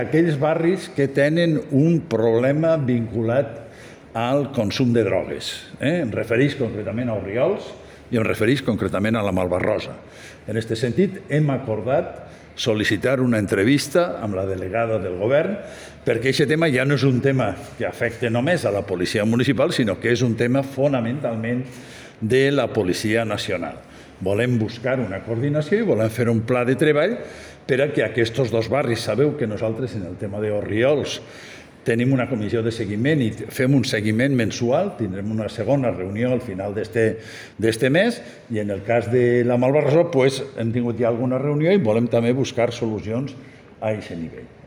Aquells barris que tenen un problema vinculat al consum de drogues. Em refereix concretament a Orriols i em refereix concretament a la Malvarrosa. En aquest sentit, hem acordat sol·licitar una entrevista amb la delegada del govern perquè aquest tema ja no és un tema que afecta només a la policia municipal, sinó que és un tema fonamentalment de la Policia Nacional. Volem buscar una coordinació i volem fer un pla de treball per a que aquests dos barris, sabeu que nosaltres en el tema d'Orriols tenim una comissió de seguiment i fem un seguiment mensual, tindrem una segona reunió al final d'este mes i en el cas de la Malvarrosa hem tingut ja alguna reunió i volem també buscar solucions a aquest nivell.